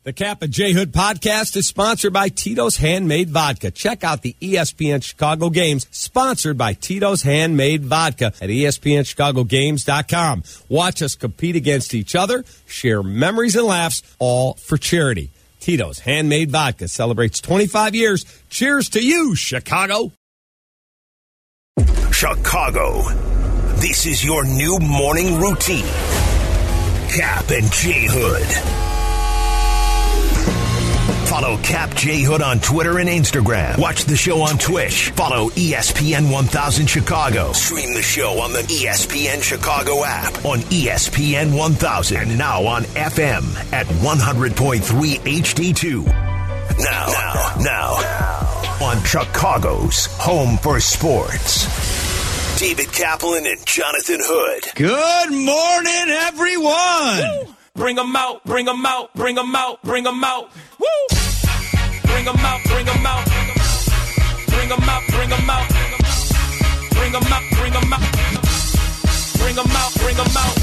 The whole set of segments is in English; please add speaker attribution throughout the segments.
Speaker 1: The Cap and J Hood podcast is sponsored by Tito's Handmade Vodka. Check out the ESPN Chicago games sponsored by Tito's Handmade Vodka at ESPNChicagoGames.com. Watch us compete against each other, share memories and laughs, all for charity. Tito's Handmade Vodka celebrates 25 years. Cheers to you, Chicago.
Speaker 2: Chicago, this is your new morning routine. Cap and J Hood. Follow Cap J Hood on Twitter and Instagram. Watch the show on Twitch. Follow ESPN 1000 Chicago. Stream the show on the ESPN Chicago app, on ESPN 1000, and now on FM at 100.3 HD2. Now, on Chicago's home for sports. David Kaplan and Jonathan Hood.
Speaker 1: Good morning, everyone.
Speaker 3: Woo! Bring them out, bring them out, bring them out, bring them out. Woo! Bring them out, bring them out. Bring them out, bring them out. Bring them out, bring them out. Bring them out, bring them out.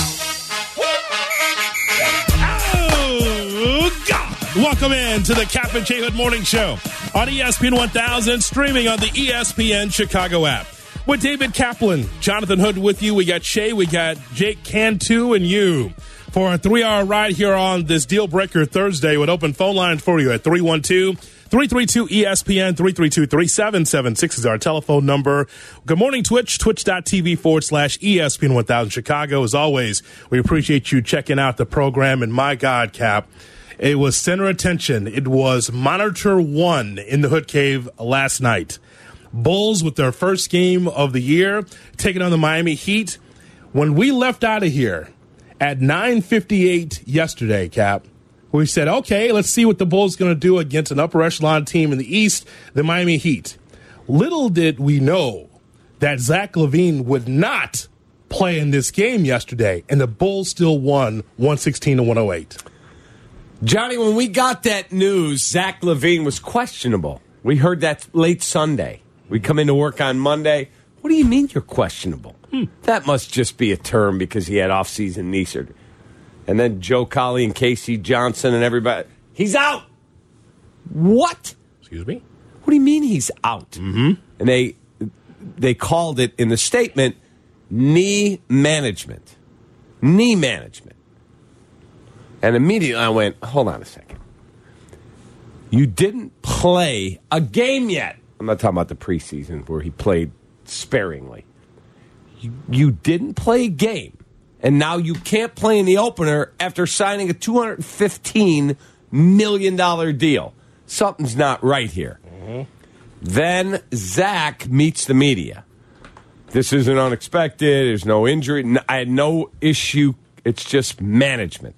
Speaker 4: Oh, God. Welcome in to the Cap and J Hood Morning Show on ESPN 1000, streaming on the ESPN Chicago app. With David Kaplan, Jonathan Hood with you. We got Shay, we got Jake Cantu, and you for a 3-hour ride here on this Deal Breaker Thursday with open phone lines for you at 312-332-ESPN, 332-3776 is our telephone number. Good morning, Twitch, twitch.tv/ESPN 1000 Chicago. As always, we appreciate you checking out the program. And my God, Cap, it was center attention. It was Monitor 1 in the Hood Cave last night. Bulls with their first game of the year, taking on the Miami Heat. When we left out of here at 9:58 yesterday, Cap, we said, okay, let's see what the Bulls going to do against an upper echelon team in the East, the Miami Heat. Little did we know that Zach LaVine would not play in this game yesterday, and the Bulls still won 116-108.
Speaker 1: Johnny, when we got that news, Zach LaVine was questionable. We heard that late Sunday. We come into work on Monday. What do you mean you're questionable? That must just be a term because he had off-season knee surgery. And then Joe Colley and Casey Johnson and everybody, he's out. What?
Speaker 4: Excuse me?
Speaker 1: What do you mean he's out?
Speaker 4: Mm-hmm.
Speaker 1: And they called it in the statement knee management. Knee management. And immediately I went, hold on a second. You didn't play a game yet. I'm not talking about the preseason where he played sparingly. You didn't play a game, and now you can't play in the opener after signing a $215 million deal. Something's not right here. Mm-hmm. Then Zach meets the media. This isn't unexpected. There's no injury. I had no issue. It's just management.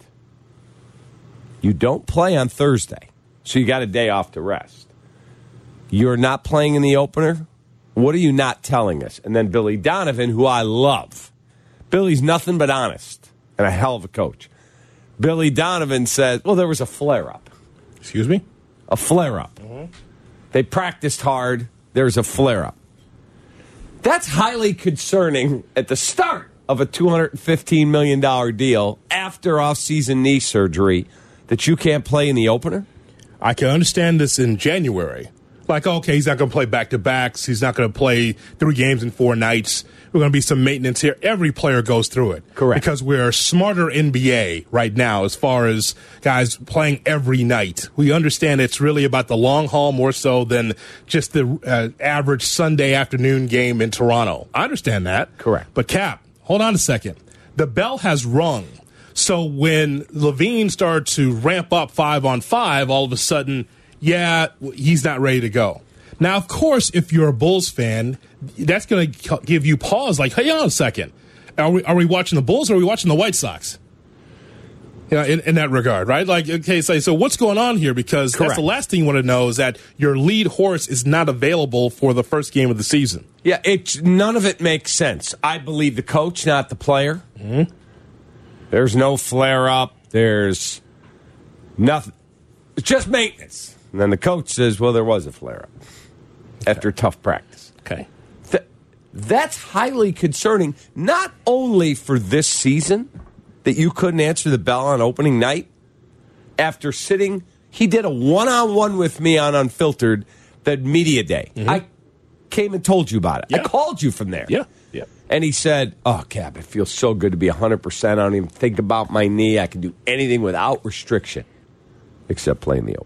Speaker 1: You don't play on Thursday, so you got a day off to rest. You're not playing in the opener? What are you not telling us? And then Billy Donovan, who I love. Billy's nothing but honest and a hell of a coach. Billy Donovan said, well, there was a flare-up.
Speaker 4: Excuse me?
Speaker 1: A flare-up. Mm-hmm. They practiced hard. There's a flare-up. That's highly concerning at the start of a $215 million deal after off-season knee surgery that you can't play in the opener?
Speaker 4: I can understand this in January. Like, okay, he's not going to play back-to-backs. He's not going to play 3 games in 4 nights. We're going to be some maintenance here. Every player goes through it.
Speaker 1: Correct.
Speaker 4: Because we're a smarter NBA right now as far as guys playing every night. We understand it's really about the long haul more so than just the average Sunday afternoon game in Toronto. I understand that.
Speaker 1: Correct.
Speaker 4: But, Cap, hold on a second. The bell has rung. So when LaVine started to ramp up 5-on-5, all of a sudden, yeah, he's not ready to go. Now, of course, if you're a Bulls fan, that's going to give you pause. Like, hey, hold on a second. Are we watching the Bulls or are we watching the White Sox? You know, in that regard, right? Like, okay, so what's going on here? Because
Speaker 1: Correct.
Speaker 4: That's the last thing you want to know is that your lead horse is not available for the first game of the season.
Speaker 1: Yeah, none of it makes sense. I believe the coach, not the player.
Speaker 4: Mm-hmm.
Speaker 1: There's no flare-up. There's nothing. It's just maintenance. And then the coach says, well, there was a flare-up after tough practice.
Speaker 4: Okay.
Speaker 1: That's highly concerning, not only for this season, that you couldn't answer the bell on opening night after sitting, he did a one-on-one with me on Unfiltered, the media day. I came and told you about it.
Speaker 4: Yeah.
Speaker 1: I called you from there.
Speaker 4: Yeah.
Speaker 1: And he said, oh, Cap, it feels so good to be 100%. I don't even think about my knee. I can do anything without restriction, except playing the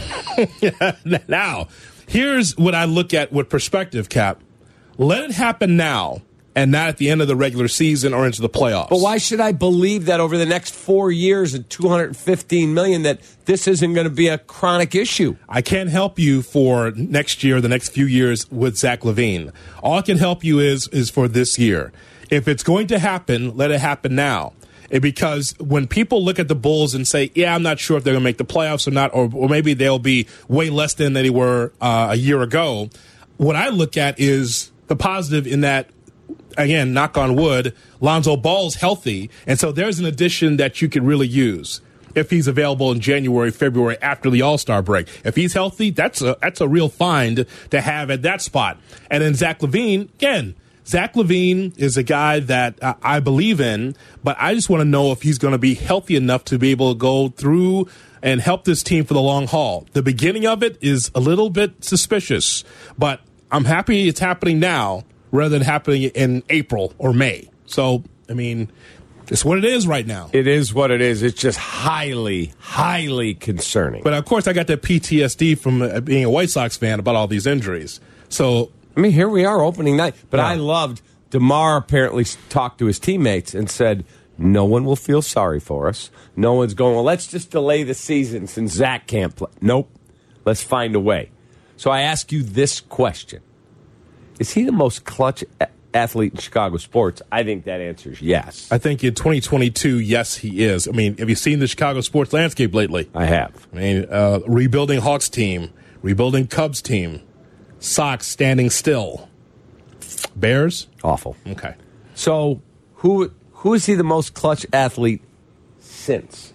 Speaker 1: opener.
Speaker 4: Now, here's what I look at with perspective, Cap. Let it happen now and not at the end of the regular season or into the playoffs.
Speaker 1: But why should I believe that over the next 4 years and $215 million that this isn't going to be a chronic issue?
Speaker 4: I can't help you for next year, the next few years with Zach LaVine. All I can help you is for this year. If it's going to happen, let it happen now. Because when people look at the Bulls and say, yeah, I'm not sure if they're going to make the playoffs or not, or maybe they'll be way less than they were a year ago, what I look at is the positive in that, again, knock on wood, Lonzo Ball's healthy, and so there's an addition that you could really use if he's available in January, February after the All-Star break. If he's healthy, that's a real find to have at that spot. And then Zach LaVine, again, Zach LaVine is a guy that I believe in, but I just want to know if he's going to be healthy enough to be able to go through and help this team for the long haul. The beginning of it is a little bit suspicious, but I'm happy it's happening now rather than happening in April or May. So, I mean, it's what it is right now.
Speaker 1: It is what it is. It's just highly, highly concerning.
Speaker 4: But, of course, I got that PTSD from being a White Sox fan about all these injuries. So,
Speaker 1: I mean, here we are opening night. But
Speaker 4: Yeah.
Speaker 1: I loved DeMar apparently talked to his teammates and said, no one will feel sorry for us. No one's going, well, let's just delay the season since Zach can't play. Nope. Let's find a way. So I ask you this question. Is he the most clutch athlete in Chicago sports? I think that answer is yes.
Speaker 4: I think in 2022, yes, he is. I mean, have you seen the Chicago sports landscape lately?
Speaker 1: I have.
Speaker 4: I mean, rebuilding Hawks team, rebuilding Cubs team, Sox standing still. Bears?
Speaker 1: Awful.
Speaker 4: Okay.
Speaker 1: So who is he the most clutch athlete since?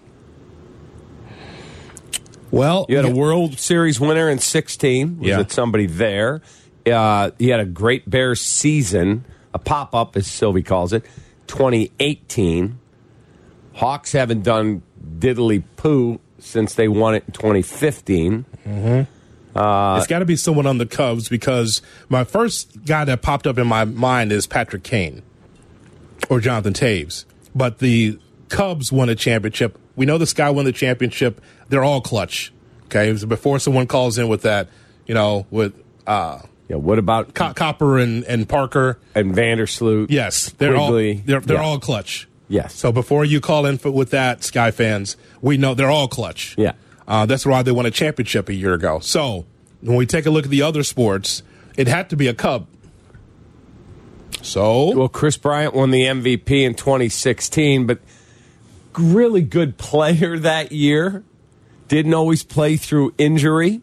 Speaker 4: Well,
Speaker 1: You had a World Series winner in 16. Was
Speaker 4: Yeah.
Speaker 1: it somebody there? He had a great Bears season, a pop-up, as Sylvie calls it, 2018. Hawks haven't done diddly-poo since they won it in 2015.
Speaker 4: it's got to be someone on the Cubs because my first guy that popped up in my mind is Patrick Kane or Jonathan Taves. But the Cubs won a championship. We know this guy won the championship. They're all clutch. Okay, so before someone calls in with that, with
Speaker 1: Yeah, what about
Speaker 4: Copper and Parker
Speaker 1: and Vandersloot?
Speaker 4: Yes, they're
Speaker 1: Quigley.
Speaker 4: all they're
Speaker 1: Yeah.
Speaker 4: all clutch.
Speaker 1: Yes.
Speaker 4: So before you call in with that, Sky fans, we know they're all clutch.
Speaker 1: Yeah.
Speaker 4: That's why they won a championship a year ago. So when we take a look at the other sports, it had to be a Cub. So
Speaker 1: Well, Chris Bryant won the MVP in 2016, but really good player that year. Didn't always play through injury.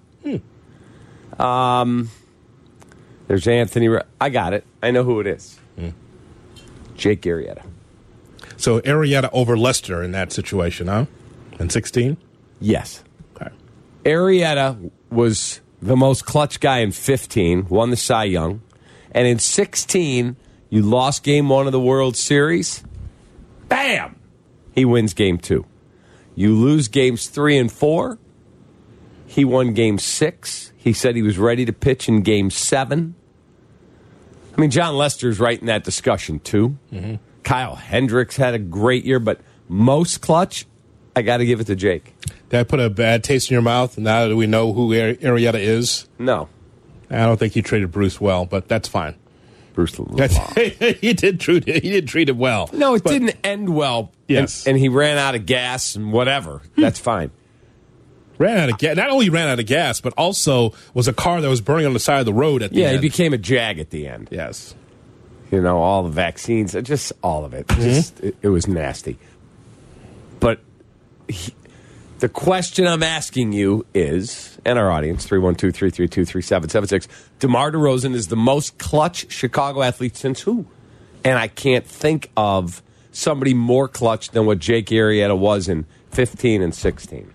Speaker 1: There's Anthony. I got it. I know who it is. Jake Arrieta.
Speaker 4: so Arrieta over Lester in that situation, huh? In 16?
Speaker 1: Yes.
Speaker 4: Okay.
Speaker 1: Arrieta was the most clutch guy in 15, won the Cy Young. And in 16, you lost game 1 of the World Series. Bam! He wins game 2. You lose games 3 and 4. He won game 6. He said he was ready to pitch in game 7. I mean, John Lester's right in that discussion, too. Kyle Hendricks had a great year, but most clutch, I got to give it to Jake.
Speaker 4: Did I put a bad taste in your mouth now that we know who Arrieta is?
Speaker 1: No.
Speaker 4: I don't think he treated Bruce well, but that's fine.
Speaker 1: Bruce LeBlanc.
Speaker 4: he did treat him well.
Speaker 1: No, it
Speaker 4: But-
Speaker 1: didn't end well.
Speaker 4: Yes.
Speaker 1: And he ran out of gas and whatever. That's fine.
Speaker 4: Ran out of gas. Not only ran out of gas, but also was a car that was burning on the side of the road at the
Speaker 1: Yeah,
Speaker 4: end.
Speaker 1: he became a jag at the end.
Speaker 4: Yes.
Speaker 1: All the vaccines, just all of it. Just it was nasty. But the question I'm asking you is, and our audience, 312-332-3776, DeMar DeRozan is the most clutch Chicago athlete since who? And I can't think of somebody more clutch than what Jake Arrieta was in 15 and 16.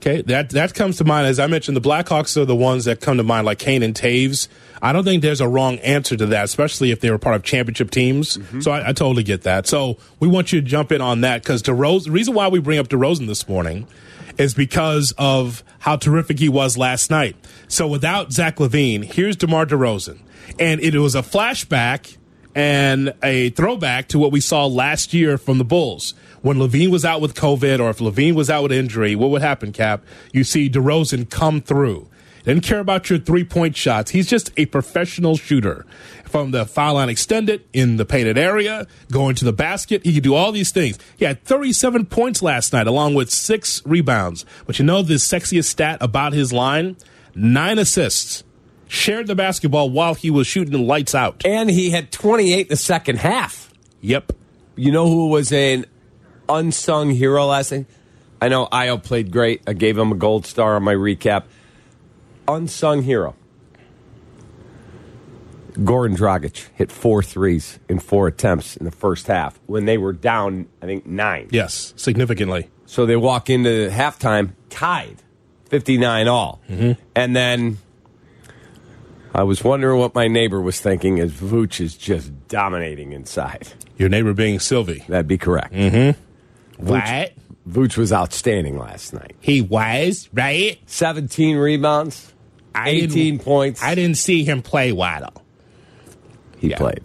Speaker 4: Okay, that comes to mind. As I mentioned, the Blackhawks are the ones that come to mind, like Kane and Taves. I don't think there's a wrong answer to that, especially if they were part of championship teams. Mm-hmm. So I totally get that. So we want you to jump in on that, because the reason why we bring up DeRozan this morning is because of how terrific he was last night. So without Zach LaVine, here's DeMar DeRozan. And it was a flashback and a throwback to what we saw last year from the Bulls. When LaVine was out with COVID, or if LaVine was out with injury, what would happen, Cap? You see DeRozan come through. Didn't care about your three-point shots. He's just a professional shooter. From the foul line extended, in the painted area, going to the basket, he could do all these things. He had 37 points last night, along with 6 rebounds. But you know the sexiest stat about his line? 9 assists. Shared the basketball while he was shooting the lights out.
Speaker 1: And he had 28 in the second half.
Speaker 4: Yep.
Speaker 1: You know who was an unsung hero last night? I know Io played great. I gave him a gold star on my recap. Unsung hero. Goran Dragic hit 4 threes in 4 attempts in the first half when they were down, I think, 9.
Speaker 4: Yes, significantly.
Speaker 1: So they walk into halftime tied, 59 all. Mm-hmm. And then I was wondering what my neighbor was thinking as Vooch is just dominating inside.
Speaker 4: Your neighbor being Sylvie.
Speaker 1: That'd be correct.
Speaker 4: Mm-hmm. What?
Speaker 1: Vooch was outstanding last night.
Speaker 4: He was, right?
Speaker 1: 17 rebounds, 18 points.
Speaker 4: I didn't see him play Waddle.
Speaker 1: He played.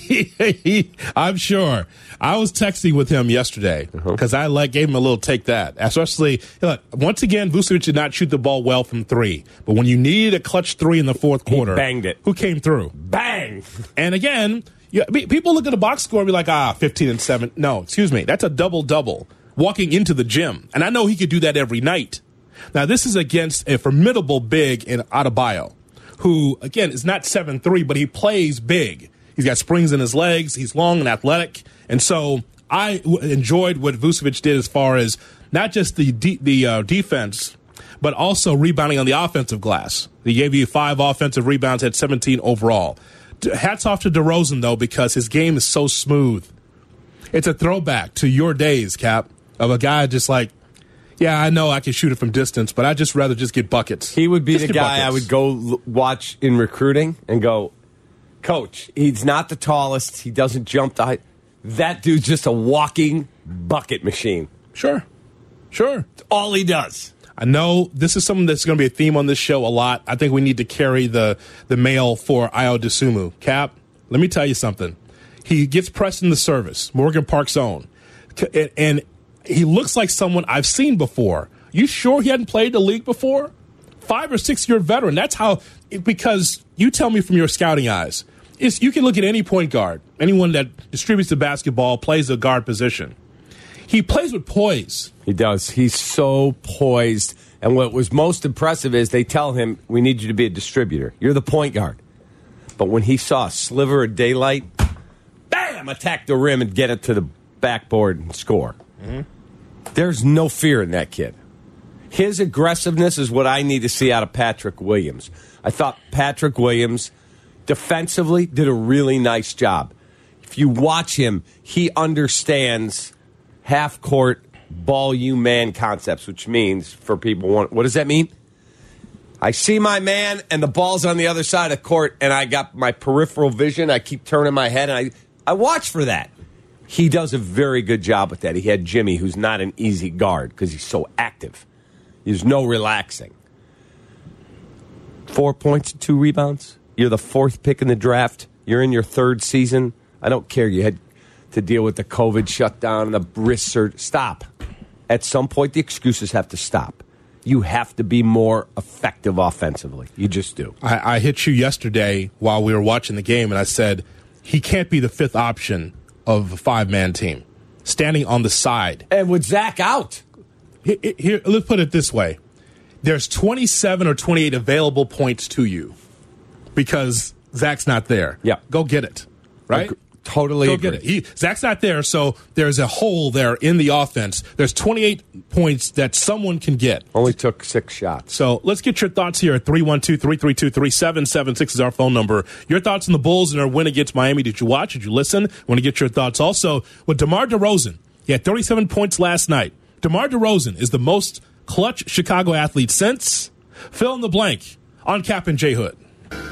Speaker 4: I'm sure. I was texting with him yesterday because I gave him a little take that. Especially, look, once again, Vucevic did not shoot the ball well from 3. But when you needed a clutch 3 in the fourth quarter,
Speaker 1: he banged it.
Speaker 4: Who came through?
Speaker 1: Bang!
Speaker 4: And again, people look at the box score and be like, 15 and 7. No, excuse me. That's a double-double walking into the gym. And I know he could do that every night. Now, this is against a formidable big in Adebayo, who, again, is not 7'3", but he plays big. He's got springs in his legs. He's long and athletic. And so I enjoyed what Vucevic did as far as not just the defense, but also rebounding on the offensive glass. He gave you 5 offensive rebounds, had 17 overall. Hats off to DeRozan, though, because his game is so smooth. It's a throwback to your days, Cap, of a guy just like, yeah, I know I can shoot it from distance, but I'd just rather just get buckets.
Speaker 1: He would be the guy I would go watch in recruiting and go, Coach, he's not the tallest. He doesn't jump the height. That dude's just a walking bucket machine.
Speaker 4: Sure.
Speaker 1: It's all he does.
Speaker 4: I know this is something that's going to be a theme on this show a lot. I think we need to carry the mail for Ayo Dosunmu. Cap, let me tell you something. He gets pressed in the service, Morgan Park's own. And he looks like someone I've seen before. You sure he hadn't played the league before? 5 or 6 year veteran. That's how, because you tell me from your scouting eyes, you can look at any point guard, anyone that distributes the basketball, plays the guard position. He plays with poise.
Speaker 1: He does. He's so poised. And what was most impressive is they tell him, we need you to be a distributor. You're the point guard. But when he saw a sliver of daylight, bam, attack the rim and get it to the backboard and score. Mm-hmm. There's no fear in that kid. His aggressiveness is what I need to see out of Patrick Williams. I thought Patrick Williams defensively did a really nice job. If you watch him, he understands half-court ball you man concepts, which means for people, what does that mean? I see my man and the ball's on the other side of the court and I got my peripheral vision. I keep turning my head and I watch for that. He does a very good job with that. He had Jimmy, who's not an easy guard because he's so active. There's no relaxing. 4 points, 2 rebounds. You're the 4th pick in the draft. You're in your 3rd season. I don't care. You had to deal with the COVID shutdown and the wrist surgery. Stop. At some point, the excuses have to stop. You have to be more effective offensively. You just do.
Speaker 4: I hit you yesterday while we were watching the game, and I said he can't be the 5th option of a 5-man team, standing on the side.
Speaker 1: And with Zach out.
Speaker 4: Here, let's put it this way. There's 27 or 28 available points to you because Zach's not there.
Speaker 1: Yeah.
Speaker 4: Go get it, right?
Speaker 1: Totally
Speaker 4: Go
Speaker 1: agree.
Speaker 4: get it. Zach's not there, so there's a hole there in the offense. There's 28 points that someone can get.
Speaker 1: Only took 6 shots.
Speaker 4: So let's get your thoughts here at 312-332-3776 is our phone number. Your thoughts on the Bulls and their win against Miami. Did you watch? Did you listen? Want to get your thoughts also with DeMar DeRozan. He had 37 points last night. DeMar DeRozan is the most clutch Chicago athlete since? Fill in the blank on Cap and J Hood.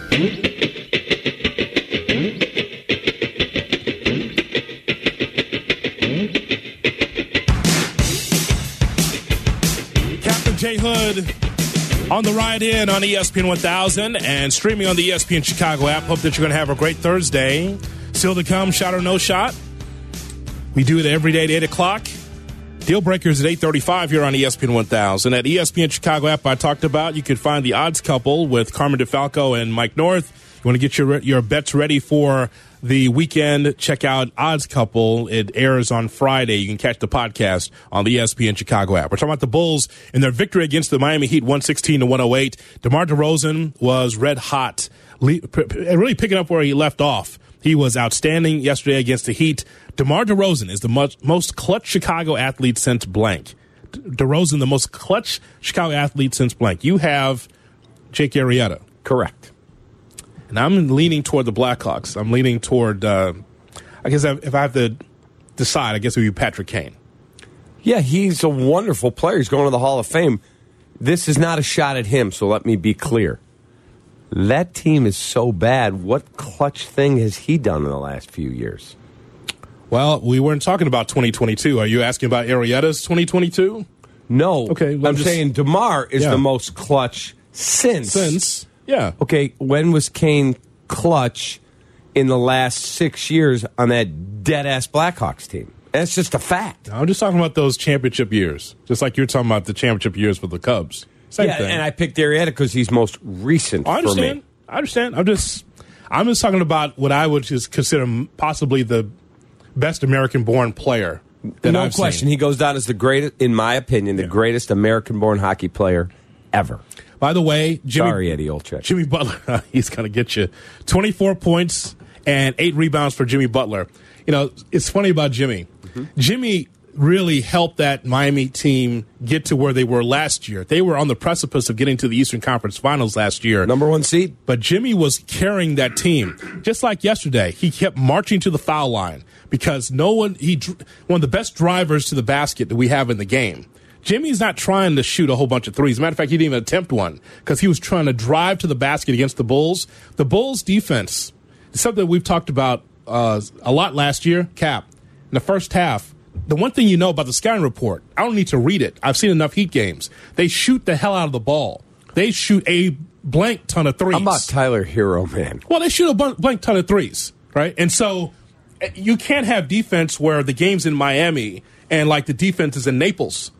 Speaker 4: Captain J Hood on the ride in on ESPN 1000 and streaming on the ESPN Chicago app. Hope that you're going to have a great Thursday. Still to come, shot or no shot. We do it every day at 8 o'clock. Deal Breakers at 8:35 here on ESPN 1000. At ESPN Chicago app I talked about, you can find the odds couple with Carmen DeFalco and Mike North. You want to get your bets ready for the weekend, check out Odds Couple. It airs on Friday. You can catch the podcast on the ESPN Chicago app. We're talking about the Bulls and their victory against the Miami Heat 116-108. DeMar DeRozan was red hot, really picking up where he left off. He was outstanding yesterday against the Heat. DeMar DeRozan is the most clutch Chicago athlete since blank. DeRozan, the most clutch Chicago athlete since blank. You have Jake Arrieta.
Speaker 1: Correct.
Speaker 4: And I'm leaning toward the Blackhawks. I'm leaning toward, I guess if I have to decide, I guess it would be Patrick Kane.
Speaker 1: Yeah, he's a wonderful player. He's going to the Hall of Fame. This is not a shot at him, so let me be clear. That team is so bad. What clutch thing has he done in the last few years?
Speaker 4: Well, we weren't talking about 2022. Are you asking about Arrieta's 2022?
Speaker 1: No.
Speaker 4: Okay.
Speaker 1: I'm saying DeMar is the most clutch since.
Speaker 4: Yeah.
Speaker 1: Okay, when was Kane clutch in the last 6 years on that dead-ass Blackhawks team? That's just a fact.
Speaker 4: I'm just talking about those championship years, just like you're talking about the championship years for the Cubs. Same thing.
Speaker 1: And I picked Arrieta because he's most recent for me.
Speaker 4: I understand. I'm just talking about what I would just consider possibly the best American-born player that
Speaker 1: No
Speaker 4: I've
Speaker 1: question.
Speaker 4: seen.
Speaker 1: He goes down as the greatest, in my opinion, the greatest American-born hockey player ever.
Speaker 4: By the way,
Speaker 1: Sorry, Eddie Olczyk.
Speaker 4: Jimmy Butler, he's going to get you 24 points and 8 rebounds for Jimmy Butler. You know, it's funny about Jimmy. Mm-hmm. Jimmy really helped that Miami team get to where they were last year. They were on the precipice of getting to the Eastern Conference Finals last year.
Speaker 1: Number 1 seed.
Speaker 4: But Jimmy was carrying that team. Just like yesterday, he kept marching to the foul line because one of the best drivers to the basket that we have in the game. Jimmy's not trying to shoot a whole bunch of threes. As a matter of fact, he didn't even attempt one because he was trying to drive to the basket against the Bulls. The Bulls' defense is something that we've talked about a lot last year. Cap, in the first half, the one thing you know about the scouting report, I don't need to read it. I've seen enough Heat games. They shoot the hell out of the ball. They shoot a blank ton of threes.
Speaker 1: How about Tyler Hero, man?
Speaker 4: Well, they shoot a blank ton of threes, right? And so you can't have defense where the game's in Miami and like the defense is in Naples.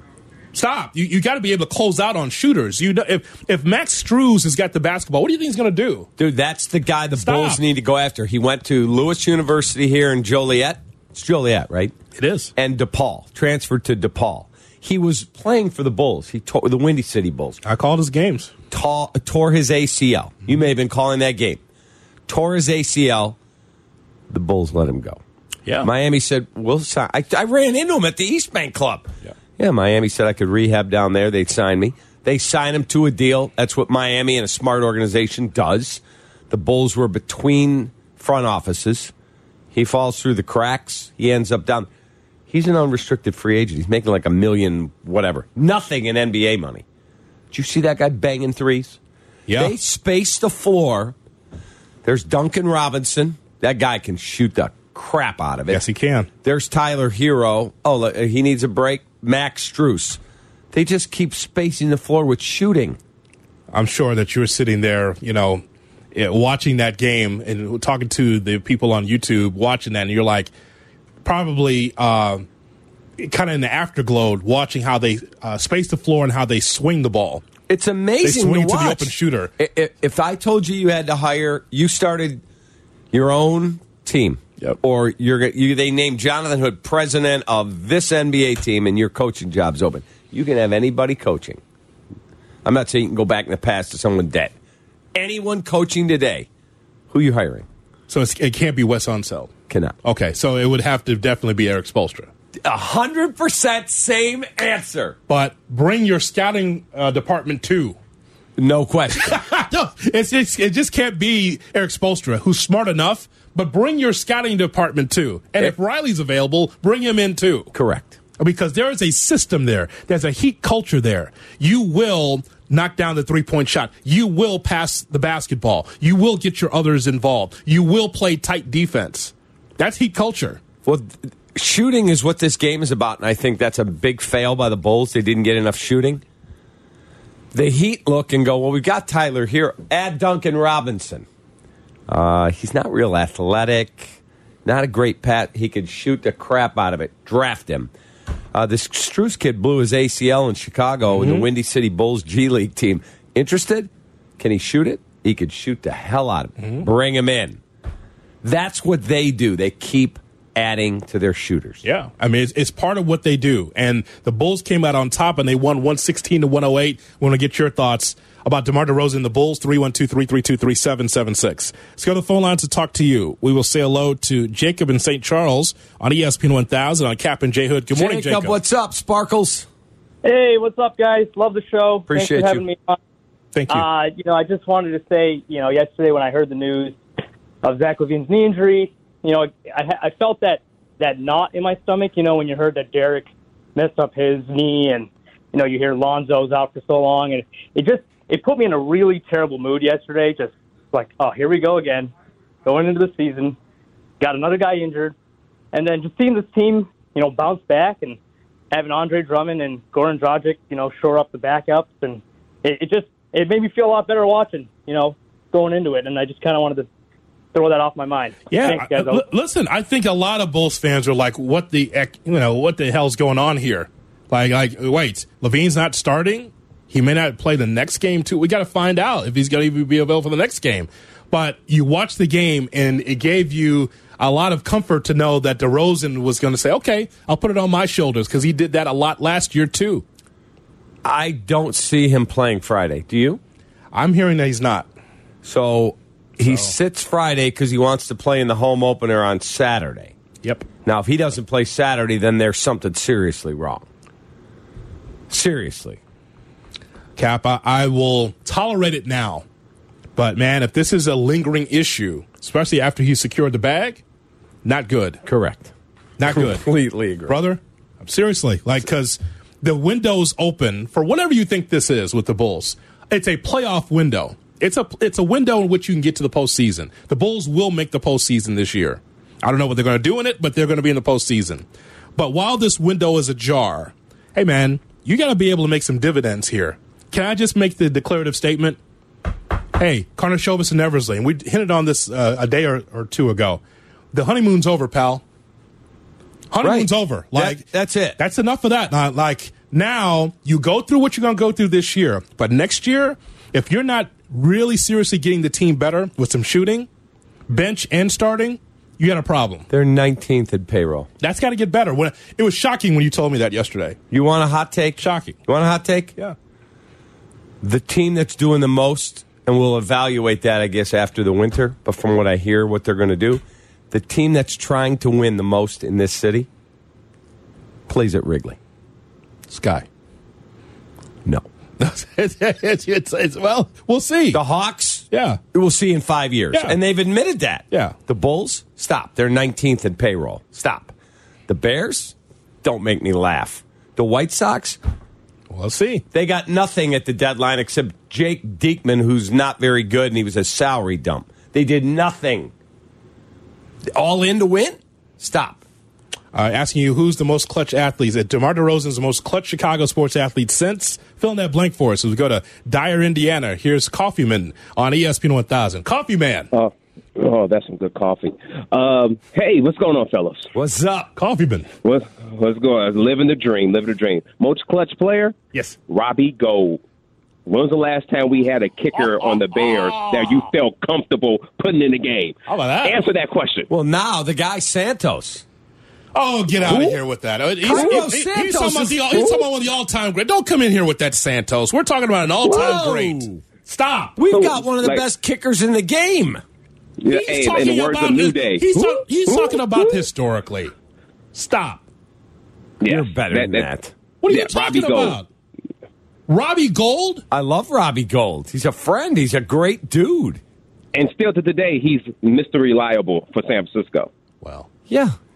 Speaker 4: Stop. You got to be able to close out on shooters. If Max Strus has got the basketball, what do you think he's going to do?
Speaker 1: Dude, that's the guy the Bulls need to go after. He went to Lewis University here in Joliet. It's Joliet, right?
Speaker 4: It is.
Speaker 1: And DePaul. Transferred to DePaul. He was playing for the Bulls. He tore the Windy City Bulls.
Speaker 4: I called his games.
Speaker 1: Tore his ACL. You may have been calling that game. Tore his ACL. The Bulls let him go.
Speaker 4: Yeah.
Speaker 1: Miami said, we'll sign. I ran into him at the East Bank Club.
Speaker 4: Yeah,
Speaker 1: Miami said I could rehab down there. They'd sign me. They signed him to a deal. That's what Miami and a smart organization does. The Bulls were between front offices. He falls through the cracks. He ends up down. He's an unrestricted free agent. He's making like $1 million, whatever. Nothing in NBA money. Did you see that guy banging threes?
Speaker 4: Yeah.
Speaker 1: They space the floor. There's Duncan Robinson. That guy can shoot the crap out of it.
Speaker 4: Yes, he can.
Speaker 1: There's Tyler Hero. Oh, look, he needs a break. Max Strus. They just keep spacing the floor with shooting.
Speaker 4: I'm sure that you're sitting there, watching that game and talking to the people on YouTube watching that, and you're like, probably kind of in the afterglow, watching how they space the floor and how they swing the ball.
Speaker 1: It's amazing
Speaker 4: they swing
Speaker 1: to watch.
Speaker 4: To the open shooter.
Speaker 1: If I told you had to you started your own team.
Speaker 4: Yep.
Speaker 1: Or they named Jonathan Hood president of this NBA team and your coaching job's open. You can have anybody coaching. I'm not saying you can go back in the past to someone dead. Anyone coaching today, who you hiring?
Speaker 4: So it can't be Wes Unseld.
Speaker 1: Cannot.
Speaker 4: Okay, so it would have to definitely be Eric Spoelstra.
Speaker 1: 100% same answer.
Speaker 4: But bring your scouting department too.
Speaker 1: No question.
Speaker 4: No, it just can't be Eric Spoelstra, who's smart enough, but bring your scouting department too. And if Riley's available, bring him in too.
Speaker 1: Correct.
Speaker 4: because there is a system there. There's a Heat culture there. You will knock down the three-point shot. You will pass the basketball. You will get your others involved. You will play tight defense. That's Heat culture.
Speaker 1: Well, shooting is what this game is about, and I think that's a big fail by the Bulls. They didn't get enough shooting. The Heat look and go, well, we've got Tyler here. Add Duncan Robinson. He's not real athletic, not a great pat. He could shoot the crap out of it. Draft him. This Strus kid blew his ACL in Chicago in the Windy City Bulls G League team. Interested? Can he shoot it? He could shoot the hell out of it. Bring him in. That's what they do. They keep adding to their shooters.
Speaker 4: Yeah. I mean, it's part of what they do. And the Bulls came out on top, and they won 116-108. We want to get your thoughts about DeMar DeRozan and the Bulls, 312-332-3776. Let's go to the phone line to talk to you. We will say hello to Jacob in St. Charles on ESPN 1000 on Cap and J Hood. Good morning, Jacob.
Speaker 1: What's up, Sparkles?
Speaker 5: Hey, what's up, guys? Love the show.
Speaker 1: Appreciate
Speaker 5: Thanks for having me on.
Speaker 4: Thank you.
Speaker 5: I just wanted to say, yesterday when I heard the news of Zach LaVine's knee injury, I felt that knot in my stomach, when you heard that Derek messed up his knee and, you hear Lonzo's out for so long. And it put me in a really terrible mood yesterday. Just like, oh, here we go again, going into the season, got another guy injured. And then just seeing this team, bounce back and having Andre Drummond and Goran Dragic, shore up the backups. And it made me feel a lot better watching, going into it. And I just kind of wanted to throw that off my mind.
Speaker 4: Yeah,
Speaker 5: thanks, guys.
Speaker 4: Listen, I think a lot of Bulls fans are like, what the hell's going on here? Like, wait, LaVine's not starting? He may not play the next game, too. We got to find out if he's going to even be available for the next game. But you watch the game, and it gave you a lot of comfort to know that DeRozan was going to say, okay, I'll put it on my shoulders, because he did that a lot last year, too.
Speaker 1: I don't see him playing Friday. Do you?
Speaker 4: I'm hearing that he's not.
Speaker 1: So he sits Friday because he wants to play in the home opener on Saturday.
Speaker 4: Yep.
Speaker 1: Now, if he doesn't play Saturday, then there's something seriously wrong. Seriously.
Speaker 4: Cap, I will tolerate it now. But, man, if this is a lingering issue, especially after he secured the bag, not good.
Speaker 1: Correct.
Speaker 4: Not good.
Speaker 1: Completely agree.
Speaker 4: Brother, seriously, because the window's open for whatever you think this is with the Bulls. It's a playoff window. It's a window in which you can get to the postseason. The Bulls will make the postseason this year. I don't know what they're going to do in it, but they're going to be in the postseason. But while this window is ajar, hey, man, you got to be able to make some dividends here. Can I just make the declarative statement? Hey, Karnisovas and Eversley, and we hinted on this a day or two ago. The honeymoon's over, pal. Honeymoon's over.
Speaker 1: That's it.
Speaker 4: That's enough of that. Now you go through what you're going to go through this year. But next year, if you're not really seriously getting the team better with some shooting, bench and starting, you got a problem.
Speaker 1: They're 19th in payroll.
Speaker 4: That's got to get better. It was shocking when you told me that yesterday.
Speaker 1: You want a hot take?
Speaker 4: Shocking.
Speaker 1: You want a hot take?
Speaker 4: Yeah.
Speaker 1: The team that's doing the most, and we'll evaluate that, I guess, after the winter, but from what I hear, what they're going to do, the team that's trying to win the most in this city plays at Wrigley.
Speaker 4: Sky.
Speaker 1: No.
Speaker 4: Well, we'll see.
Speaker 1: The Hawks?
Speaker 4: Yeah.
Speaker 1: We'll see in 5 years.
Speaker 4: Yeah.
Speaker 1: And they've admitted that.
Speaker 4: Yeah.
Speaker 1: The Bulls? Stop. They're 19th in payroll. Stop. The Bears? Don't make me laugh. The White Sox?
Speaker 4: We'll see.
Speaker 1: They got nothing at the deadline except Jake Diekman, who's not very good, and he was a salary dump. They did nothing. All in to win? Stop.
Speaker 4: Asking you who's the most clutch athlete. DeMar DeRozan's the most clutch Chicago sports athlete since. Fill in that blank for us as we go to Dyer, Indiana. Here's Coffeeman on ESPN 1000. Coffee Man.
Speaker 6: Oh, that's some good coffee. Hey, what's going on, fellas?
Speaker 1: What's up?
Speaker 4: Coffeeman.
Speaker 6: What's going on? Living the dream. Most clutch player?
Speaker 4: Yes.
Speaker 6: Robbie Gould. When was the last time we had a kicker on the Bears that you felt comfortable putting in the game?
Speaker 4: How about that?
Speaker 6: Answer that question.
Speaker 1: Well, now the guy Santos.
Speaker 4: Oh, get out of here with that. He's talking about one of the all-time great. Don't come in here with that Santos. We're talking about an all-time great. Stop.
Speaker 1: We've got one of the best kickers in the game.
Speaker 6: Yeah,
Speaker 4: He's
Speaker 6: in the words of New Day.
Speaker 4: He's talking about historically. Stop.
Speaker 6: Yeah,
Speaker 1: You're better than that.
Speaker 4: What are you talking about? Robbie Gould?
Speaker 1: I love Robbie Gould. He's a friend. He's a great dude.
Speaker 6: And still to today, he's Mr. Reliable for San Francisco.
Speaker 4: Well,
Speaker 1: yeah.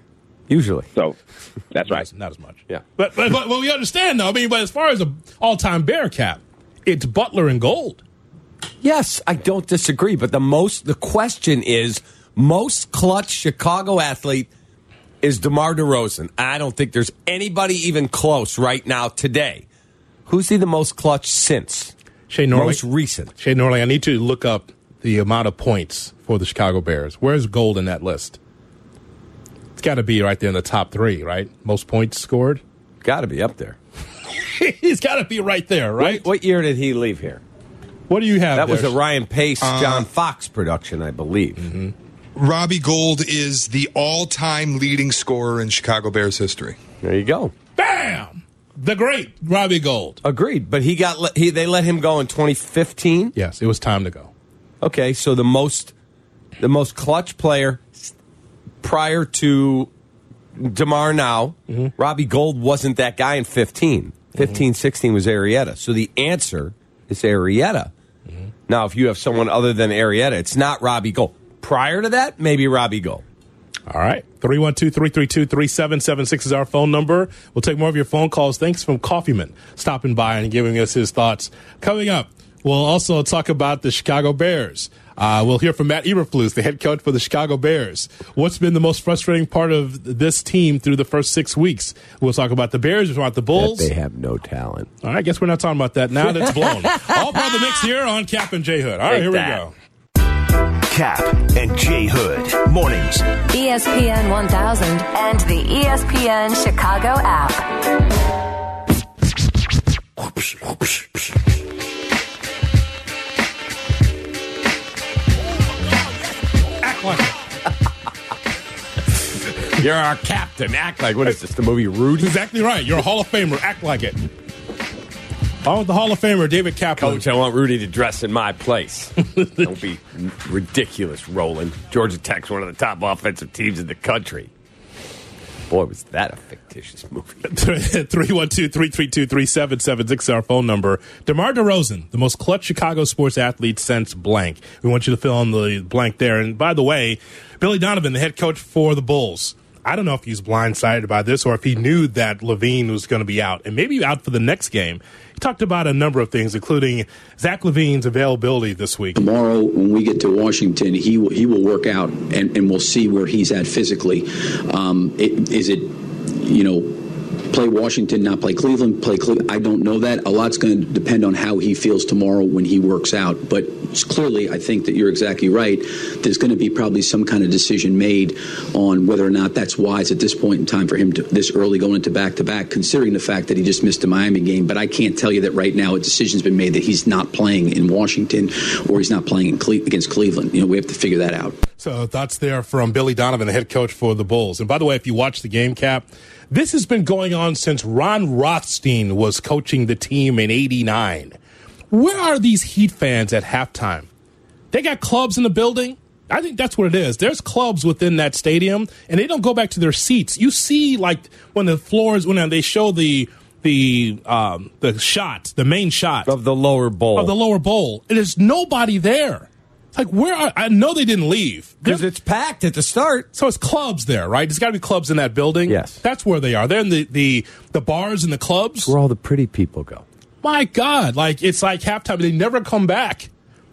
Speaker 1: Usually.
Speaker 6: So that's right.
Speaker 4: Not as much.
Speaker 1: Yeah.
Speaker 4: But we understand, though. I mean, but as far as an all-time Bear cap, it's Butler and Gold.
Speaker 1: Yes, I don't disagree. But the question is, most clutch Chicago athlete is DeMar DeRozan. I don't think there's anybody even close right now today. Who's he the most clutch since?
Speaker 4: Shea Norley.
Speaker 1: Most recent.
Speaker 4: Shea Norley, I need to look up the amount of points for the Chicago Bears. Where's Gold in that list? It's got to be right there in the top 3, right? Most points scored?
Speaker 1: Got to be up there.
Speaker 4: He's got to be right there, right?
Speaker 1: What year did he leave here?
Speaker 4: What do you have
Speaker 1: That
Speaker 4: there?
Speaker 1: was a Ryan Pace, John Fox production, I believe.
Speaker 4: Mm-hmm.
Speaker 7: Robbie Gould is the all-time leading scorer in Chicago Bears history.
Speaker 1: There you go.
Speaker 4: Bam! The great Robbie Gould.
Speaker 1: Agreed. But they let him go in 2015?
Speaker 4: Yes, it was time to go.
Speaker 1: Okay, so the most clutch player prior to DeMar now, Robbie Gould wasn't that guy in 15. 15, 16 was Arrieta. So the answer is Arrieta. Now, if you have someone other than Arrieta, it's not Robbie Gould. Prior to that, maybe Robbie Gould.
Speaker 4: All right. 312-332-3776 is our phone number. We'll take more of your phone calls. Thanks from Coffeeman stopping by and giving us his thoughts. Coming up, we'll also talk about the Chicago Bears. We'll hear from Matt Eberflus, the head coach for the Chicago Bears. What's been the most frustrating part of this team through the first 6 weeks? We'll talk about the Bears. We'll talk about the Bulls.
Speaker 1: That they have no talent.
Speaker 4: All right, I guess we're not talking about that now. That's blown. All part of the mix here on Cap and J Hood. All right, here we go.
Speaker 2: Cap and J Hood. Mornings.
Speaker 8: ESPN 1000 and the ESPN Chicago app.
Speaker 4: Act like it.
Speaker 1: You're our captain. Act like, what is this, the movie Rudy?
Speaker 4: Exactly right. You're a Hall of Famer. Act like it. On with the Hall of Famer, David Kaplan.
Speaker 1: Coach, I want Rudy to dress in my place. Don't be ridiculous, Roland. Georgia Tech's one of the top offensive teams in the country. Boy, was that a fictitious movie.
Speaker 4: 312-332-3776 is our phone number. DeMar DeRozan, the most clutch Chicago sports athlete since blank. We want you to fill in the blank there. And by the way, Billy Donovan, the head coach for the Bulls. I don't know if he's blindsided by this or if he knew that LaVine was going to be out and maybe out for the next game. He talked about a number of things, including Zach LaVine's availability this week.
Speaker 9: Tomorrow, when we get to Washington, he will work out, and we'll see where he's at physically. Play Washington, not play Cleveland, play Cleveland. I don't know that. A lot's going to depend on how he feels tomorrow when he works out. But clearly, I think that you're exactly right. There's going to be probably some kind of decision made on whether or not that's wise at this point in time for him to this early going into back-to-back, considering the fact that he just missed the Miami game. But I can't tell you that right now a decision's been made that he's not playing in Washington or he's not playing against Cleveland. We have to figure that out.
Speaker 4: So thoughts there from Billy Donovan, the head coach for the Bulls. And by the way, if you watch the game, Cap, this has been going on since Ron Rothstein was coaching the team in '89. Where are these Heat fans at halftime? They got clubs in the building? I think that's what it is. There's clubs within that stadium, and they don't go back to their seats. You see, like, when they show the shot, the main shot.
Speaker 1: Of the lower bowl.
Speaker 4: There's nobody there. Like, I know they didn't leave.
Speaker 1: Because it's packed at the start.
Speaker 4: So it's clubs there, right? There's got to be clubs in that building.
Speaker 1: Yes.
Speaker 4: That's where they are. They're in the bars and the clubs.
Speaker 1: Where all the pretty people go.
Speaker 4: My God. Like, it's like halftime. They never come back.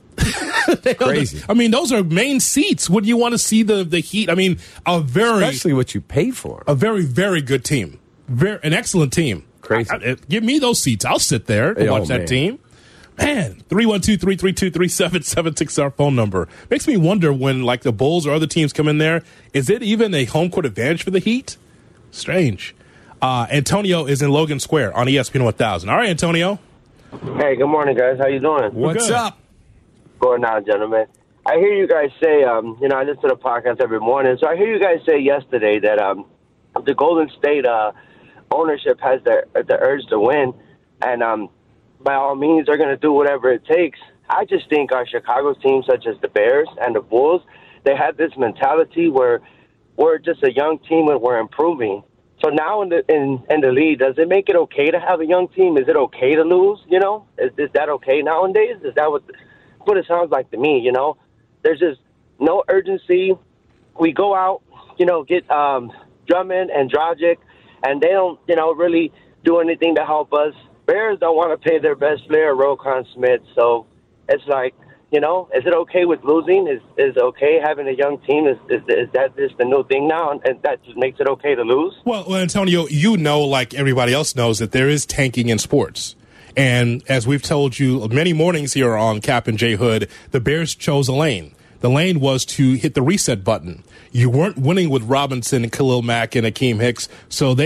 Speaker 1: Crazy.
Speaker 4: I mean, those are main seats. Would you want to see the Heat? I mean,
Speaker 1: especially what you pay for.
Speaker 4: A very, very good team. An excellent team.
Speaker 1: Crazy.
Speaker 4: Give me those seats. I'll sit there and watch that team. Man, 312-332-3776 is our phone number. Makes me wonder when, like, the Bulls or other teams come in there, is it even a home court advantage for the Heat? Strange. Antonio is in Logan Square on ESPN 1000. All right, Antonio.
Speaker 10: Hey, good morning, guys. How you doing?
Speaker 1: What's up?
Speaker 10: Going on, gentlemen. I hear you guys say, I listen to the podcast every morning, so I hear you guys say yesterday that the Golden State ownership has the urge to win, and by all means, they're going to do whatever it takes. I just think our Chicago teams, such as the Bears and the Bulls, they have this mentality where we're just a young team and we're improving. So now in the league, does it make it okay to have a young team? Is it okay to lose? Is that okay nowadays? Is that what it sounds like to me? There's just no urgency. We go out, get Drummond and Dragic, and they don't, really do anything to help us. Bears don't want to pay their best player, Roquan Smith. So it's like, is it okay with losing? Is it okay having a young team? Is that just the new thing now, and that just makes it okay to lose?
Speaker 4: Well, Antonio, like everybody else knows, that there is tanking in sports. And as we've told you many mornings here on Cap and J Hood, the Bears chose a lane. The lane was to hit the reset button. You weren't winning with Robinson and Khalil Mack and Akeem Hicks, so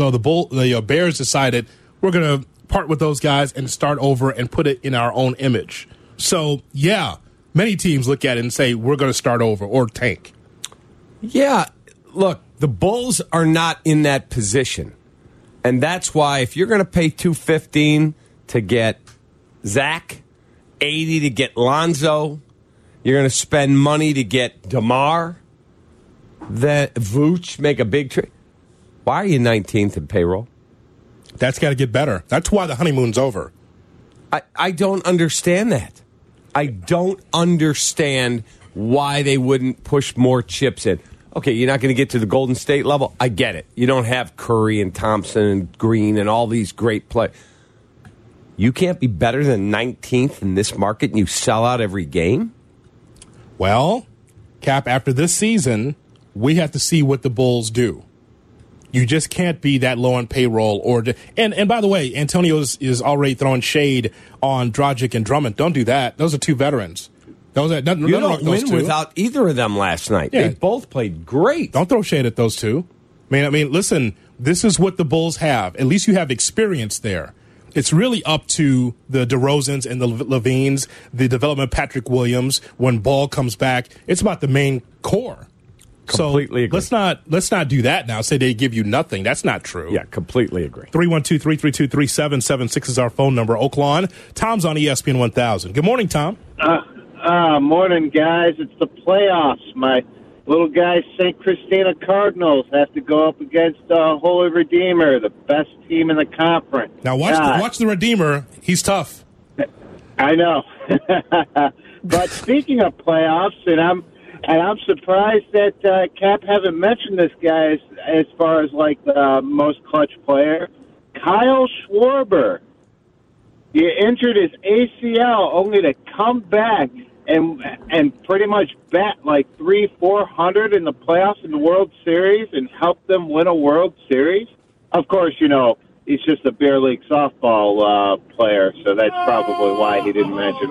Speaker 4: the Bears decided we're going to part with those guys and start over and put it in our own image. So, yeah, many teams look at it and say, we're going to start over or tank.
Speaker 1: Yeah, look, the Bulls are not in that position. And that's why if you're going to pay $215 to get Zach, $80 to get Lonzo, you're going to spend money to get DeMar, then Vooch, make a big trade. Why are you 19th in payroll?
Speaker 4: That's got to get better. That's why the honeymoon's over.
Speaker 1: I don't understand that. I don't understand why they wouldn't push more chips in. Okay, you're not going to get to the Golden State level. I get it. You don't have Curry and Thompson and Green and all these great players. You can't be better than 19th in this market and you sell out every game?
Speaker 4: Well, Cap, after this season, we have to see what the Bulls do. You just can't be that low on payroll. And by the way, Antonio is already throwing shade on Dragic and Drummond. Don't do that. Those are two veterans.
Speaker 1: You don't win without either of them last night. Yeah. They both played great.
Speaker 4: Don't throw shade at those two. I mean, listen, this is what the Bulls have. At least you have experience there. It's really up to the DeRozans and the Levines, the development of Patrick Williams. When Ball comes back, it's about the main core.
Speaker 1: Completely agree.
Speaker 4: Let's not do that now. Say they give you nothing. That's not true.
Speaker 1: Yeah, completely agree.
Speaker 4: 312-332-3776 is our phone number. Oaklawn. Tom's on ESPN 1000. Good morning, Tom.
Speaker 11: Morning, guys. It's the playoffs. My little guys, St. Christina Cardinals, have to go up against Holy Redeemer, the best team in the conference.
Speaker 4: Now watch the Redeemer. He's tough.
Speaker 11: I know. But speaking of playoffs, and I'm surprised that Cap hasn't mentioned this guy as far as like the most clutch player, Kyle Schwarber. He injured his ACL only to come back and pretty much bat like 300-400 in the playoffs in the World Series and help them win a World Series. Of course, he's just a beer league softball player, so that's probably why he didn't mention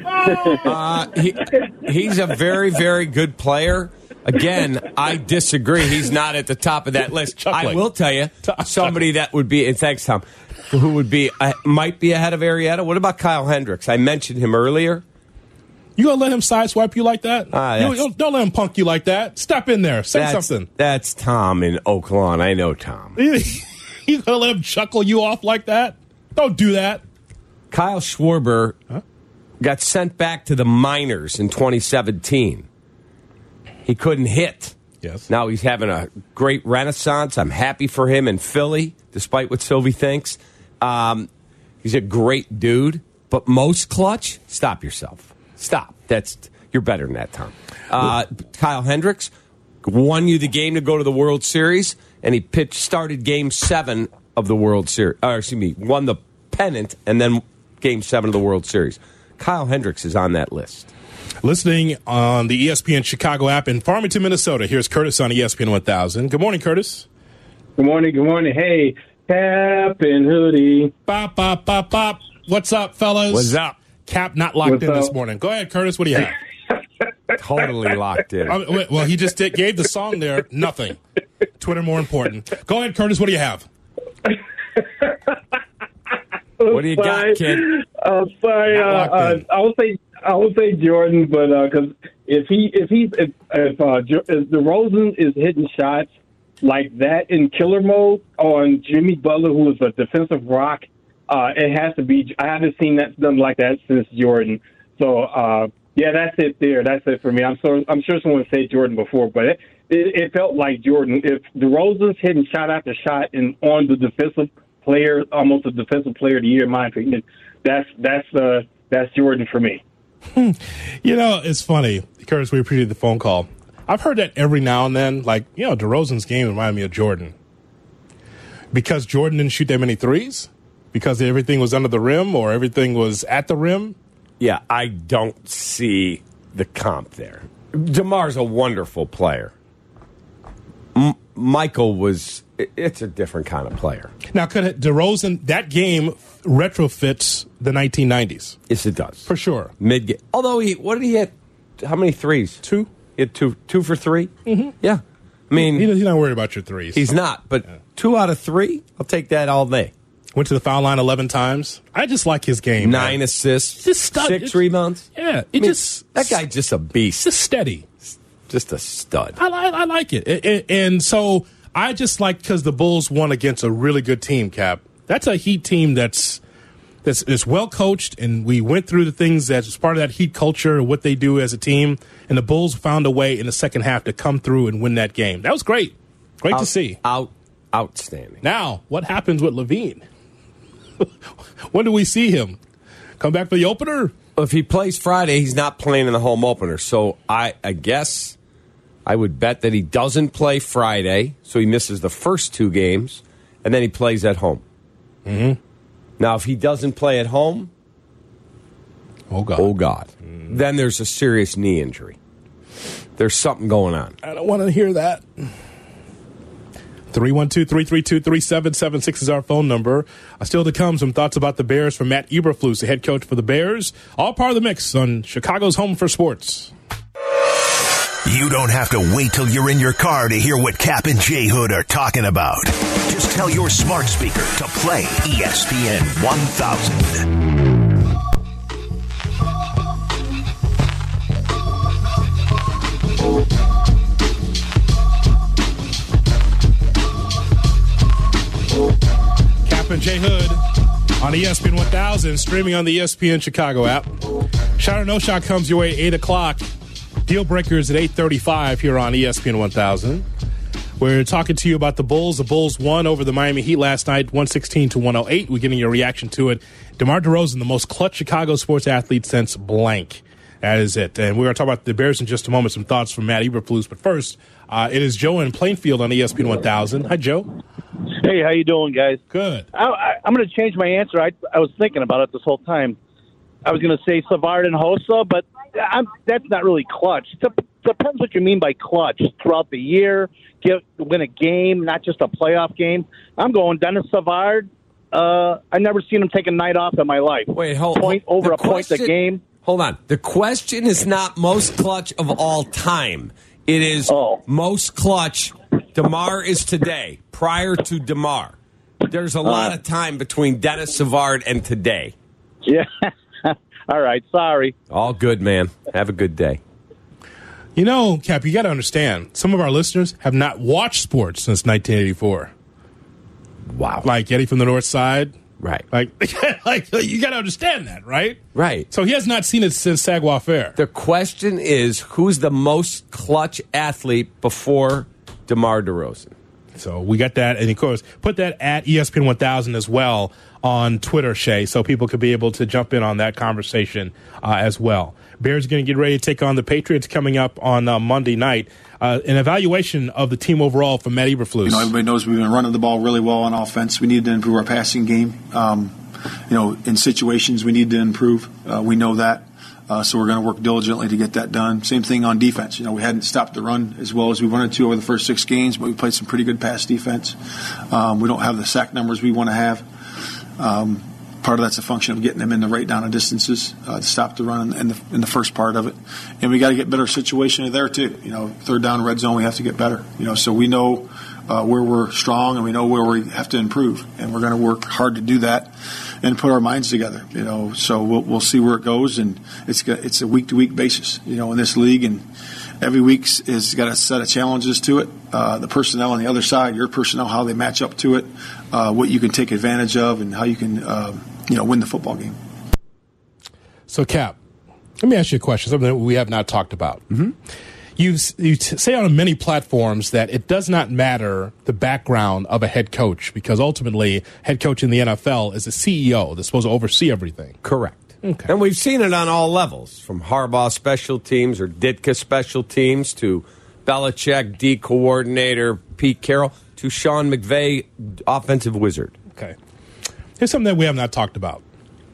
Speaker 11: him.
Speaker 1: He's a very, very good player. Again, I disagree. He's not at the top of that list. I will tell you, somebody that would be, and thanks, Tom, who would be might be ahead of Arrieta. What about Kyle Hendricks? I mentioned him earlier.
Speaker 4: You gonna let him sideswipe you like that? Don't let him punk you like that. Step in there. Say something.
Speaker 1: That's Tom in Oaklawn. I know Tom.
Speaker 4: You gonna let him chuckle you off like that? Don't do that.
Speaker 1: Kyle Schwarber got sent back to the minors in 2017. He couldn't hit.
Speaker 4: Yes.
Speaker 1: Now he's having a great renaissance. I'm happy for him in Philly, despite what Sylvie thinks. He's a great dude, but most clutch, stop yourself. Stop. You're better than that, Tom. Kyle Hendricks won you the game to go to the World Series, and he started Game 7 of the World Series. Won the pennant, and then Game 7 of the World Series. Kyle Hendricks is on that list.
Speaker 4: Listening on the ESPN Chicago app in Farmington, Minnesota. Here's Curtis on ESPN 1000. Good morning, Curtis.
Speaker 12: Good morning. Hey, Cap and Hoodie.
Speaker 4: Bop, bop, bop, bop. What's up, fellas?
Speaker 1: What's up?
Speaker 4: Cap not locked in this morning. Go ahead, Curtis. What do you have?
Speaker 1: Totally locked in.
Speaker 4: Well, he just gave the song there. Nothing. Twitter more important. Go ahead, Curtis. What do you have?
Speaker 1: What do you got, kid?
Speaker 12: I'm sorry. I would say Jordan, but because if DeRozan is hitting shots like that in killer mode on Jimmy Butler, who is a defensive rock, it has to be. I haven't seen that done like that since Jordan. So yeah, that's it there. That's it for me. I'm sure someone said Jordan before, but it felt like Jordan. If DeRozan's hitting shot after shot and on the defensive player, almost a defensive player of the year, in my opinion, that's Jordan for me.
Speaker 4: It's funny, Curtis. We appreciate the phone call. I've heard that every now and then. Like, DeRozan's game reminded me of Jordan. Because Jordan didn't shoot that many threes? Because everything was under the rim or everything was at the rim?
Speaker 1: Yeah, I don't see the comp there. DeMar's a wonderful player. Michael it's a different kind of player.
Speaker 4: Now, could DeRozan, that game retrofits the 1990s?
Speaker 1: Yes, it does.
Speaker 4: For sure.
Speaker 1: Mid-game. Although, what did he hit? How many threes?
Speaker 4: 2.
Speaker 1: He had 2 for 3?
Speaker 4: Mm-hmm.
Speaker 1: Yeah. I mean,
Speaker 4: he's not worried about your threes.
Speaker 1: He's not, but 2 out of 3, I'll take that all day.
Speaker 4: Went to the foul line 11 times. I just like his game.
Speaker 1: 9 assists,
Speaker 4: just stud.
Speaker 1: 6 rebounds.
Speaker 4: Yeah,
Speaker 1: that guy's just a beast.
Speaker 4: Just steady.
Speaker 1: Just a stud.
Speaker 4: I like it. And so I just like, because the Bulls won against a really good team, Cap. That's a Heat team that's well coached, and we went through the things that's part of that Heat culture and what they do as a team. And the Bulls found a way in the second half to come through and win that game. That was great. Great to see.
Speaker 1: Outstanding.
Speaker 4: Now, what happens with Levine? When do we see him? Come back for the opener?
Speaker 1: If he plays Friday, he's not playing in the home opener. So I guess I would bet that he doesn't play Friday, so he misses the first 2 games, and then he plays at home.
Speaker 4: Mm-hmm.
Speaker 1: Now, if he doesn't play at home,
Speaker 4: oh God,
Speaker 1: then there's a serious knee injury. There's something going on.
Speaker 4: I don't want to hear that. 312-332-3776 is our phone number. Still to come, some thoughts about the Bears from Matt Eberflus, the head coach for the Bears. All part of the mix on Chicago's Home for Sports.
Speaker 2: You don't have to wait till you're in your car to hear what Cap and J Hood are talking about. Just tell your smart speaker to play ESPN 1000.
Speaker 4: And Jay Hood on ESPN 1000, streaming on the ESPN Chicago app. Shot or No Shot comes your way 8 o'clock. Deal Breakers at 8:35 here on ESPN 1000. We're talking to you about the Bulls. The Bulls won over the Miami Heat last night, 116-108. We're getting your reaction to it. DeMar DeRozan, the most clutch Chicago sports athlete since blank. That is it. And we're going to talk about the Bears in just a moment. Some thoughts from Matt Eberflus. But first, it is Joe in Plainfield on ESPN 1000. Hi, Joe.
Speaker 13: Hey, how you doing, guys?
Speaker 4: Good.
Speaker 13: I'm going to change my answer. I was thinking about it this whole time. I was going to say Savard and Hossa, but that's not really clutch. Depends what you mean by clutch. Throughout the year, win a game, not just a playoff game. I'm going Dennis Savard. I've never seen him take a night off in my life.
Speaker 1: Wait, hold
Speaker 13: point over a point a game.
Speaker 1: Hold on. The question is not most clutch of all time. It is most clutch. DeMar is today. Prior to DeMar, there's a lot of time between Dennis Savard and today.
Speaker 13: Yeah. All right. Sorry.
Speaker 1: All good, man. Have a good day.
Speaker 4: You know, Cap, you got to understand, some of our listeners have not watched sports since 1984.
Speaker 1: Wow.
Speaker 4: Like Eddie from the North Side.
Speaker 1: Right.
Speaker 4: Like you got to understand that, right?
Speaker 1: Right.
Speaker 4: So he has not seen it since Saguaro Fair.
Speaker 1: The question is, who's the most clutch athlete before DeMar DeRozan?
Speaker 4: So we got that. And, of course, put that at ESPN 1000 as well on Twitter, Shay, so people could be able to jump in on that conversation as well. Bears are going to get ready to take on the Patriots coming up on Monday night. An evaluation of the team overall from Matt Eberflus.
Speaker 14: You know, everybody knows we've been running the ball really well on offense. We need to improve our passing game. In situations we need to improve. We know that. So we're going to work diligently to get that done. Same thing on defense. You know, we hadn't stopped the run as well as we wanted to over the first 6 games, but we played some pretty good pass defense. We don't have the sack numbers we want to have. Part of that's a function of getting them in the right down of distances to stop the run in the first part of it. And we got to get better situation there too. You know, third down red zone, we have to get better. You know, so we know where we're strong and we know where we have to improve, and we're going to work hard to do that and put our minds together. You know, so we'll see where it goes, and it's a week to week basis. You know, in this league, and every week's is got a set of challenges to it. The personnel on the other side, your personnel, how they match up to it, what you can take advantage of, and how you can win the football game.
Speaker 4: So, Cap, let me ask you a question, something that we have not talked about. Mm-hmm. You say on many platforms that it does not matter the background of a head coach, because ultimately, head coach in the NFL is a CEO that's supposed to oversee everything.
Speaker 1: Correct.
Speaker 4: Okay.
Speaker 1: And we've seen it on all levels, from Harbaugh special teams or Ditka special teams to Belichick, D coordinator Pete Carroll, to Sean McVay, offensive wizard.
Speaker 4: Okay. Here's something that we have not talked about.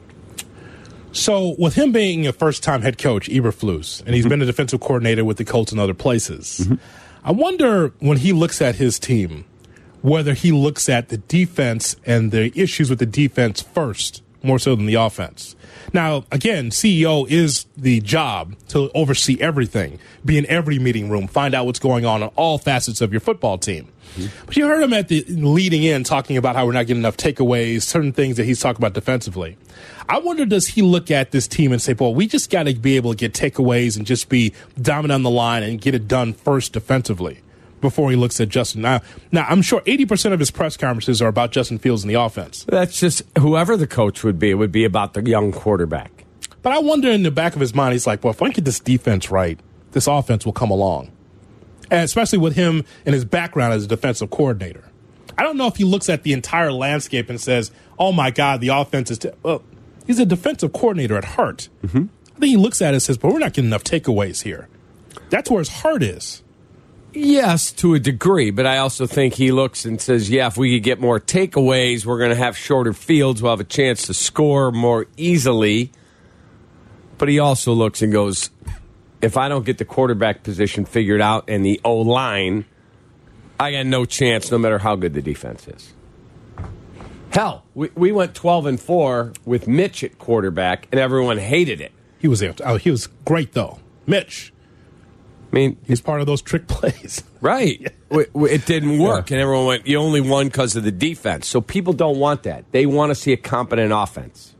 Speaker 4: So, with him being a first-time head coach, Eberflus, and he's been a defensive coordinator with the Colts and other places, I wonder when he looks at his team, whether he looks at the defense and the issues with the defense first, more so than the offense. Now, again, CEO is the job to oversee everything, be in every meeting room, find out what's going on all facets of your football team. But you heard him at the leading in talking about how we're not getting enough takeaways, certain things that he's talking about defensively. I wonder, does he look at this team and say, well, we just got to be able to get takeaways and just be dominant on the line and get it done first defensively before he looks at Justin. Now I'm sure 80% of his press conferences are about Justin Fields and the offense.
Speaker 1: That's just whoever the coach would be. It would be about the young quarterback.
Speaker 4: But I wonder in the back of his mind, he's like, well, if I get this defense right, this offense will come along. And especially with him and his background as a defensive coordinator. I don't know if he looks at the entire landscape and says, oh, my God, the offense is well, he's a defensive coordinator at heart. I think he looks at it and says, but we're not getting enough takeaways here. That's where his heart is.
Speaker 1: Yes, to a degree, but I also think he looks and says, yeah, if we could get more takeaways, we're going to have shorter fields, we'll have a chance to score more easily. But he also looks and goes, if I don't get the quarterback position figured out and the O-line, I got no chance no matter how good the defense is. Hell, we went 12-4 with Mitch at quarterback, and everyone hated it.
Speaker 4: He was great, though. Mitch.
Speaker 1: I mean,
Speaker 4: he's part of those trick plays.
Speaker 1: Right. It didn't work, and everyone went, you only won because of the defense. So people don't want that. They want to see a competent offense.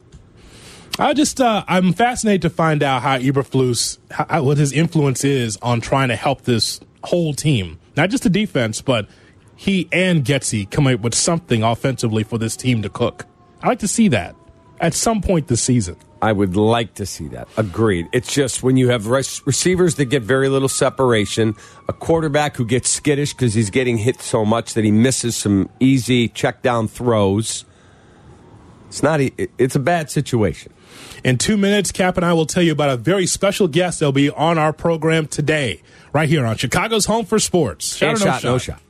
Speaker 4: I'm fascinated to find out how Eberflus, what his influence is on trying to help this whole team. Not just the defense, but he and Getsy come up with something offensively for this team to cook. I like to see that at some point this season.
Speaker 1: I would like to see that. Agreed. It's just when you have receivers that get very little separation, a quarterback who gets skittish because he's getting hit so much that he misses some easy check down throws. It's a bad situation.
Speaker 4: In 2 minutes, Cap and I will tell you about a very special guest that'll be on our program today, right here on Chicago's Home for Sports.
Speaker 1: Shot or no shot?